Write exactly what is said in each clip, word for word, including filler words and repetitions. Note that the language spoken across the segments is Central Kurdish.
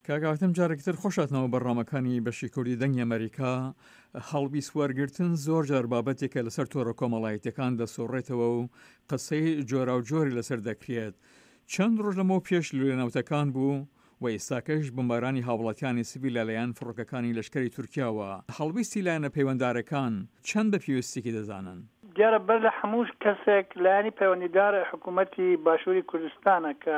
کاگاتم جارێکتر خۆشاتنەوە بەڕامەکانی بەشی کوردی دەنگی ئەمریکا هەڵبی سوارگرتن زۆر جار بابەتێکە لەسەر تۆڕە کۆمەڵایەتیەکان دەسۆڕێتەوە و قسەی جۆرا و جۆری لەسەر دەکرێت. چەند ڕۆژ لەمەوە پێش لوێنەوتەکان بوو و ئێستاکەش بمبارانی هاوڵاتیانی سیڤیل لەلایەن فڕۆکەکانی لەشکری تورکیاوە. هەڵبیستی لایەنە پەیوەنددارەکان چەند بە پێویستێکی دەزانن؟ دیارە بەر لە هەموو کەسێک لایەنی پەیوەندیدار حکوومەتی باشووری کوردستانە کە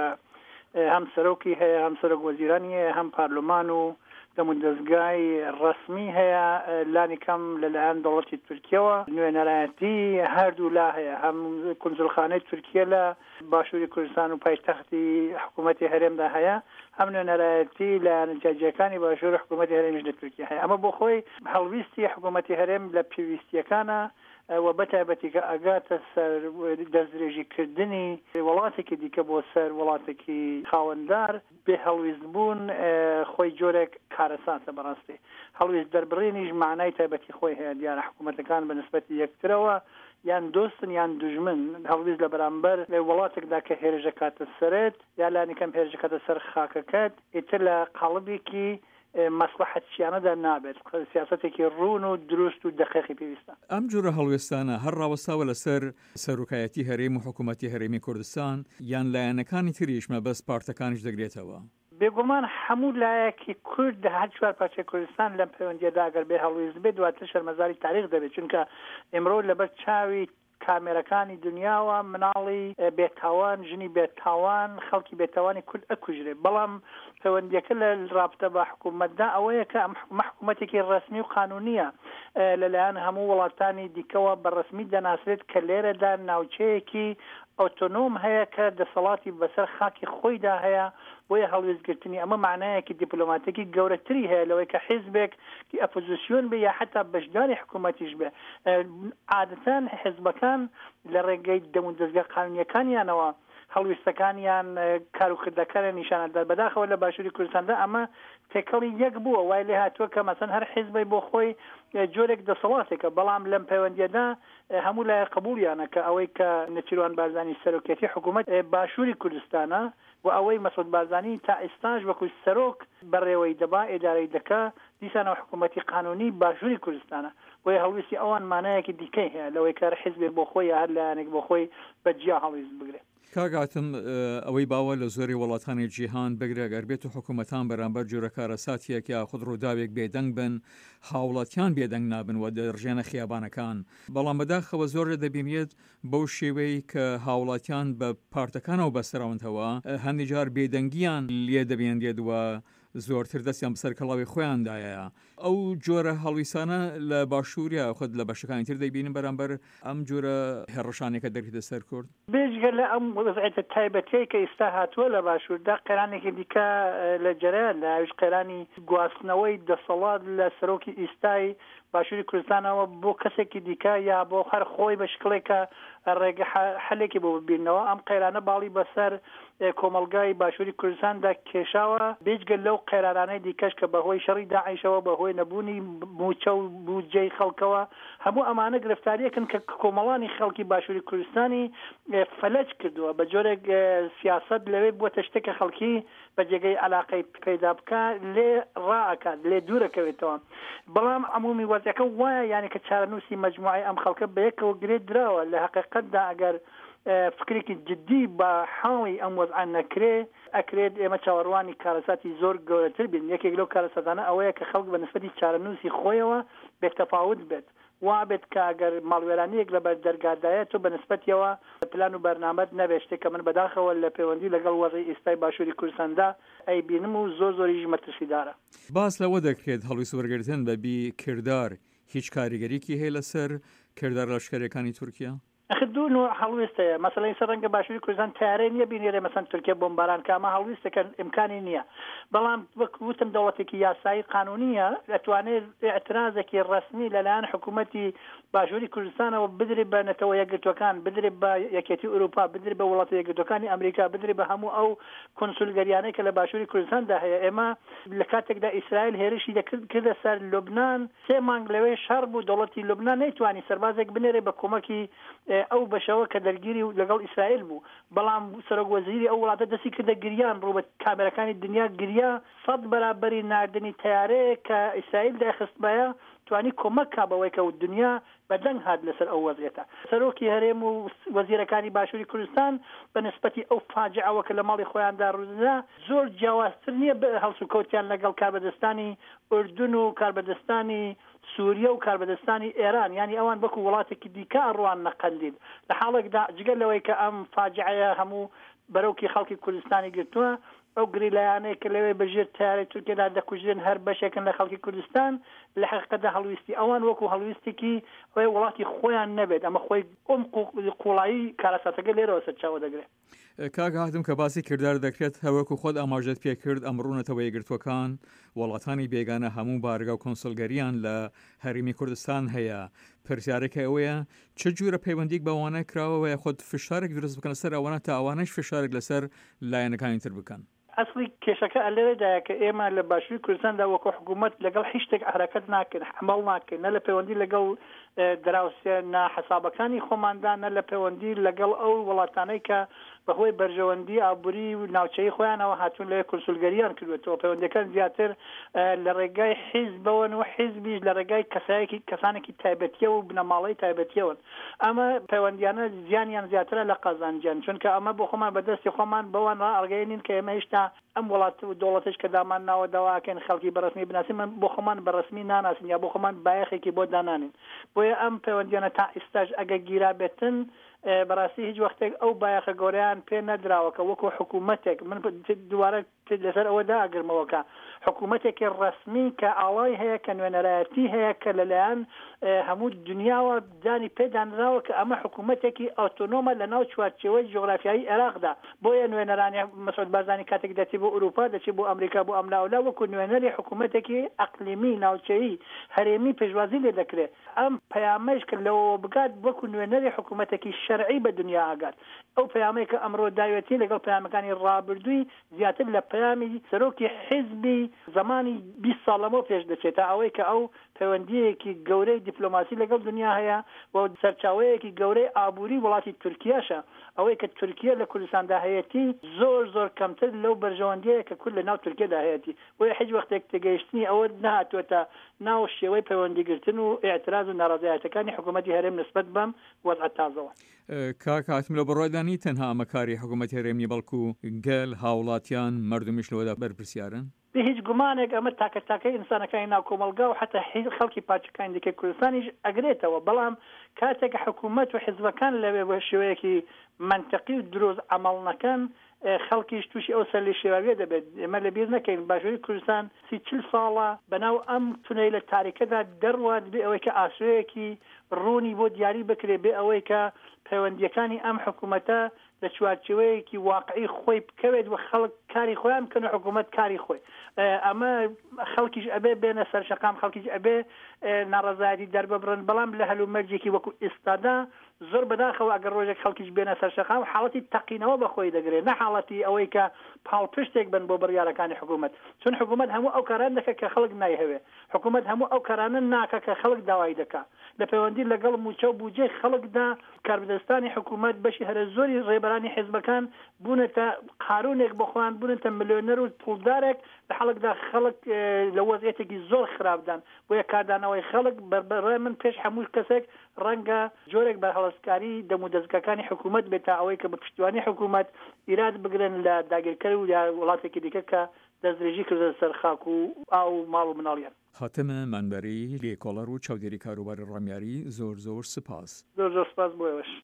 هەم سەرۆکی هەیە، هەم سەرۆک وەزیرانی هەیە، هەم پارلۆمان و دەموندەزگای ڕەسمی هەیە، لانی کەم لەلایەن دەوڵەتی تورکیەوە نوێنەرایەتی هەردوو لا هەیە، هەم کونسڵخانەی تورکیە لە باشووری کوردستان و پایتەختی حکوومەتی هەرێمدا هەیە، هەم نوێنەرایەتی لە نەجاجیەکانی باشووری حکوومەتی هەرێمیش لە تورکیا هەیە. ئەمە بۆ خۆی هەڵویستی حکوومەتی هەرێم لە پێویستیەکانە و بەتایبەتی کە ئەگاتە سەر دەستدرێژیکردنی وڵاتێکی دیکە بۆ سەر وڵاتێکی خاوەندار بێ هەڵویستبوون خۆی جۆرێک کارەساتە. بەڕاستی هەڵویست دەربڕینیش معنای تایبەتی خۆی هەیە. دیارە حکوومەتەکان بە نسبەتی یەکترەوە یان دۆستن یان دوژمن. هەڵویست لە بەرامبەر وڵاتێکدا کە هێرشە کاتە سەرێت یا لانیکەم هێرشە کاتە سەر خاکەکەت ئیتر لە قاڵبێکی مەسلحەتچیانەدا نابێت، سیاسەتێکی ڕوون و دروست و دقیقی پێویستە. ئەم جۆرە هەڵوێستانە هەر ڕاوەستاوە لەسەر سەرۆکایەتی هەرێم و حکوومەتی هەرێمی کوردستان یان لایەنەکانی تریش مەبەست پارتەکانیش دەگرێتەوە؟ بێگومان هەموو لایەکی کورد هەر چوار پارچەی کوردستان لەم پەیوەندیەدا ئەگەر بێ هەڵویست بێت دواتر شەرمەزاری تاریخ دەبێت، چونکە ئێمڕۆ لەبەر چاوی کامێرەکانی دنیاوە مناڵی بێتاوان، ژنی بێتاوان، خەڵکی بێتاوانی کورد ئەکوژرێ. بەڵام پەیوەندیەکە لە رابطە بە حکوومەتدا ئەوەیە کە ئەم حکوومەتێکی ڕەسمی و قانونیە لەلایەن هەموو وڵاتانی دیکەوە بەڕەسمی دەناسرێت کە لێرەدا ناوچەیەکی ئۆتۆنۆم هەیە کە دەسەڵاتی بەسەر خاکی خۆیدا هەیە. بۆیە هەڵویستگرتنی ئەمە معنایەکی دیپلۆماتیکی گەورەتری هەیە لەوەی کە حیزبێک ئەپۆزیسیۆن بێ یا حتا بەشداری حکوومەتیش بێ. عادەتەن حیزبەکان لە ڕێگەی دەموندەزگا قانونیەکانیانەوە هەڵویستەکانیان کاروکردەکان نیشانەدار. بەداخەوە لە باشووری کوردستاندا ئەمە تێکەڵی یەک بووە، وای لێ هاتووە کە مەسەن هەر حیزبی بۆ خۆی جۆرێک دەسەڵاتێکە. بەڵام لەم پەیوەندیەدا هەموو لای قبولیانە کە ئەوەی کە نەچیروان بارزانی سەرۆکێتی حکوومەت باشووری کوردستانە و ئەوەی مەسعود بارزانی تا ئێستاش وەکو سەرۆک بەڕێوەی دەبا ئێدارەی دەکا دیسانەوە حکوومەتی قانونی باشووری کوردستانە. بۆیە هەڵویستی ئەوان مانایەکی دیکەی هەیە لەوەی کە حیزبێک بۆ خۆی هەر لایەنێک بۆ خۆی بەجیا هەڵویست بگرێت. کاگاتم ئەوەی باوە لە زۆری وڵاتانی جیهان بگرە گەربێت و حکوومەتان بەرامبەر جۆرە کارەساتیەک یا خود ڕووداوێک بێدەنگ بن، هاوڵاتیان بێدەنگ نابن و دەڕژێنە خیابانەکان. بەڵام بەداخەوە زۆر دەبینێت بەو شێوەی کە هاوڵاتیان بە پارتەکانەوە بەسەراونتەوە هەندی جار بێدەنگیان لێ دەبێنرێت و زۆرتر دەستیان بەسەر کەڵاوی خۆیاندایە. ئەو جۆرە هەڵویسانە لە باشووریا خود لە بەشەکانی تر دەبینن بەرامبەر ئەم جۆرە هێڕەشانێکە دەکرێتە سەر کورد. بێجگە لە ئەم وەزعیتە تایبەتەیە کە ئێستا هاتووە لە باشووردا قەرانێکی دیکە لە جەرەیان لە ئەوش قەرانی گواستنەوەی دەسەڵات لە سەرۆکی ئیستای باشووری کوردستانەوە بۆ کەسێکی دیکە یا بۆ هەر خۆی بە شکڵێکە ڕێگە حلێکی بۆ ببینەوە. ئەم قەیرانە باڵی بەسەر کۆمەلگای باشووری کوردستاندا کێشاوە، بێجگە لەو قەرارانەی دیکەش کە بەهۆی شەڕی داعیشەوە بەهۆی نەبوونی موچە و بودجەی خەڵکەوە هەموو ئەمانە گرفتاریەکن کە کۆمەڵانی خەڵکی باشووری کوردستانی فەلەج کردووە بە جۆرێک سیاسەت لەوێ بووە تشتێکە خەڵکی بە جێگەی علاقەی پەیدا بکە لێ ڕائەکات، لێ دوورەکەوێتەوە. بەڵام عمومی وەزعەکە وایە یعنی کە چارەنووسی مەجموعەی ئەم خەڵکە بەیەکەوە گرێت درراوە. لە حقیقەتدا ئەگەر فکرێکی جدی بە حاڵی ئەم وەزعە نەکرێ ئەکرێت ئێمە چاوەڕوانی کارەساتی زۆر گەورەتر بین. یەکێک لەو کارەساتانە ئەوەیە کە خەڵک بە نسبەتی چارەنووسی خۆیەوە بێتەفاوت بێت، وا بێت کە ئەگەر ماڵوێرانەیەک لەبەر دەرگادایە تۆ بە نسبەتیەوە پلان و بەرنامەت نەبێت. شتێکە من بەداخەوە لە پەیوەندی لەگەڵ وەزعی ئێستای باشووری کوردستاندا ئەی بینم و زۆر زۆریش مەترسیدارە. باس لەوە دەکرێت هەڵویست وەرگرتن بەبی کردار هیچ کاریگەریکی هەیە لەسەر کردار لەشکرەکانی تورکیا؟ ئەخ دوو نوع هەڵویستەیە. مەسەڵەن سەرەنگە باشووری کوردستان تیارەی نییە بینێرێ مەسەن تورکیا بۆمباران کامە هەڵویستەکە ئیمکانی نییە. بەڵام وەکوتم دەوڵەتێکی یاسایی قانونیە دەتوانێت ئێعترازێکی ڕەسمی لەلایەن حکوومەتی باشووری کوردستانەوە بدرێت بە نەتەوە یەکگرتوەکان، بدرێت بە یەکێتی ئوروپا، بدرێت بە وڵاتە یەکگرتوەکانی ئەمریکا، بدرێت بە هەموو ئەو کۆنسولگەریانەی کە لە باشووری کوردستاندا هەیە. ئێمە لە کاتێکدا ئیسرائیل هێرشی دەکرد کردە سەر لوبنان، سێ مانگ لەوێ شەڕ بوو، دەوڵەتی لوبنان نەیتوانی سەربازێک بنێرێ بە کۆمەکی ئەو بەشەوە کە دەرگیری لەگەڵ ئیسرائیل بوو بەڵام سەرۆک وەزیری ئەو وڵاتە دەستی کردە گریان ڕوو بە کامێرەکانی دنیا گریا سەد بەرابەری ناردنی تەیارەیە کە ئیسرائیل داخستبایە توانی کۆمەک کا بەوەی کە دنیا بەدەنگ هات لەسەر ئەو وەزیێتە سەرۆکی هەرێم و وەزیرەکانی باشووری کوردستان بە نسبەتی ئەو فاجعەوە کە لە ماڵی خۆیاندا ڕوودا زۆر جیاوازتر نییە بە هەڵسوکەوتیان لەگەڵ کاربەدەستانی ئوردون و کاربەدەستانی سووریا و کاربەدەستانی ئێران ینی ئەوان بەکو وڵاتێکی دیکە ئەڕوان نەقەندید لە حاڵێکدا جگەل لەوەی کە ئەم فاجعەیە هەموو بەرەوکی خەڵکی کوردستانی گرتووە ئەو گریلایانەیە کە لەوێ بەژێر تیارەی تورکیادا دەکوژرێن هەر بەشێکن لە خەڵکی کوردستان لە حقیقەتدا هەڵویستی ئەوان وەکو هەڵویستێکی خۆی وڵاتی خۆیان نەبێت ئەمە خۆی ئەم قوڵایی کارەساتەکە لێرەوە سەرچاوە دەگرێت. کاک هاتم کە باسی کردار دەکرێت هەوەکو خۆت ئاماژەت پێکرد ئەمڕوونەتەوە یەکگرتوەکان وڵاتانی بێگانە هەموو بارگە و کۆنسڵگەریان لە هەرێمی کوردستان هەیە پرسیارێکە ئەوەیە چه جوورە پەیوەندیک بەوانە کراوەوە خۆت فشارێک دروست بکەن لەسەر ئەوانە تا ئەوانەش فشارێک لەسەر لایەنەکانی تر بکەن. ئەسڵی کێشەکە ئەلێدایە کە ئێمە لە باشووری کوردستاندا وەکو حکوومەت لەگەڵ هیچ شتێک حرەکەت ناکەن حمڵ ناکەن نە لە پەیوەندی لەگەڵ دراوسێ ناحەسابەکانی خۆماندا نە لە پەیوەندی لەگەڵ ئەو وڵاتانەی کە بەهۆی بەرژەوەندی ئابووری و ناوچەی خۆیانەوە هاتوون لە کونسولگەریان کردوێتەوە پەیوەندەکان زیاتر لە ڕێگای حیزبەوەن و حیزبیش لە ڕێگای کەسایەکی کەسانێکی تایبەتیە و بنەماڵەی تایبەتیەوەن ئەمە پەیوەندیانە زیانیان زیاترە لە قازانجیان چونکە ئەمە بۆ خۆمان بەدەستی خۆمان بەوان ڕائەڵگەیەنین کە ئێمە هێشتا ئەم وڵات و دەوڵەتش کە دامان ناوە داواکەن خەڵکی بەڕسمی بناسین من بۆ خۆمان بەڕسمی ناناسین یا بۆ خۆمان بایەخێکی بۆ دانانین بۆیە ئەم پەیوەندیانە تا ئێستاش ئەگە گیرا بێتن بەڕاستی هیچ وەختێک ئەو بایەخە گەورەیان پێ نەدراوەکە وەکو حکوومەتێک من دووارە لەسەر ئەوەدا ئەگرمەوەکە حکوومەتێکی ڕسمی کە ئاڵای هەیە کە نوێنەرایەتی هەیە کە لەلایەن هەموو دنیاوە دانی پێدانراوە کە ئەمە حکوومەتێکی ئۆتۆنۆمە لە ناو چوارچێوەی جغرافیایی عێراقدا بۆیە نوێنەرانی مەسعود بارزانی کاتێک دەچێت بۆ ئوروپا دەچێت بۆ ئەمریکا بۆ ئەملاولا وەکو نوێنەری حکوومەتێکی ئەقلیمی ناوچەیی هەرێمی پێشوازی لێ دەکرێت ئەم پەیامەش کە لەوە بگات وەکو نوێنەری حکوومەتێکی شەرعی بە دنیا ئاگات ئەو پەیامەی کە ئەمڕۆ داوێتی لەگەڵ پەیامەکانی ڕابردووی زیاتر لە پەیامی سەرۆکی حیزبی زمانی بیست ساڵ لەمەوە پێش دەچێت تا ئەوەی کە ئەو پەیوەندیەکی گەورەی دیپلۆماسی لەگەڵ دنیا هەیە و سەرچاوەیەکی گەورەی ئابووری وڵاتی تورکیاشە ئەوەی کە تورکیا لە کوردستاندا هەیەتی زۆر زۆر کەمتر لەو بەرژەوەندیەیە کە کورد لە ناو تورکیادا هەیەتی بۆیە هیچ وەختێک تێگەیشتنی ئەوە نهاتوێتە ناو شێوەی پەیوەندیگرتن و ئێعتراز و ناڕازایەتەکانی حکوومەتی هەرێم نسبەت بەم وەضع تازەوە. کاک هاتم لە بڕۆدانی تەنها ئەمەکاری حکوومەتی هەرێمی بەڵکو گەل هاوڵاتیان مردمیش لەوەدا بەرپرسیارن بە هیچ گومانێک ئەمە تاکە تاکەی ئینسانەکانی ناو کۆمەلگا و حتا خەڵکی پاچەکانی دیکەی کوردستانیش ئەگرێتەوە بەڵام کاتێک حکوومەت و حیزبەکان لەوێ بە شێوەیەکی منطقی و دروست عەمەڵ نەکەن خەڵکیش تووشی ئەو سەر لێ شێواویە دەبێت ئێمە لەبیر نەکەین باشووری کوردستان سی چل ساڵە بەناو ئەم تونەی لە تاریکەدا دەڕوات بێ ئەوەی کە ئاسوەیەکی ڕوونی بۆ دیاری بکرێ بێ ئەوەی کە پەیوەندیەکانی ئەم حکوومەتە لە چوارچێوەیەکی واقعی خۆی بکەوێت و خەڵک کاری خۆیان بکەن و حکوومەت کاری خۆی ئەمە خەڵکیش ئەبێ بێنە سەر شەقام خەڵکیش ئەبێ ناڕەزایەتی دەرببڕن بەڵام لە هەلومەرجێکی وەکو ئێستادا زۆر بەداخەوە ئەگەر ڕۆژێک خەڵکیش بێنە سەر شەقام حاڵەتی تەقینەوە بەخۆی دەگرێت نە حاڵەتی ئەوەی کە پاڵپشتێک بن بۆ بڕیارەکانی حکوومەت چون حکوومەت هەموو ئەو کاران دەکە کە خەڵک نایهەوێ حکوومەت هەموو ئەو کارانە ناکە کە خەڵک داوای دەکا لە پەیوەندی لەگەڵ موچە و بودجێ خەڵکدا کاربدەستانی حکوومەت بەشی هەرە زۆری ڕێبەرانی حیزبەکان بوونەتە قارونێک بخۆیان بوونەتە ملیۆنەر و پوڵدارێک لە حەڵکدا خەڵک لە وەزعێتێکی زۆر خراپدان بۆیە کاردانەوەی خەڵک بەربەڕای من پێش هەموو کەسێک ڕەنگە جۆرێک بە هەڵسکاری دەمودەستگەکانی حکوومەت بێت تا ئەوەی کە بە پشتیوانی حکوومەت ئیراد بگرن لە داگیرکەر و وڵاتێکی دیکە کە دەستدرێژی کردە سەر خاک و ئاو ماڵ و مناڵیان. هاتمە مانبەری لێکۆڵەر و چاودێری کاروباری ڕامیاری زۆر زۆر سپاس. زۆر زۆر سپاس بۆ ئێوەش.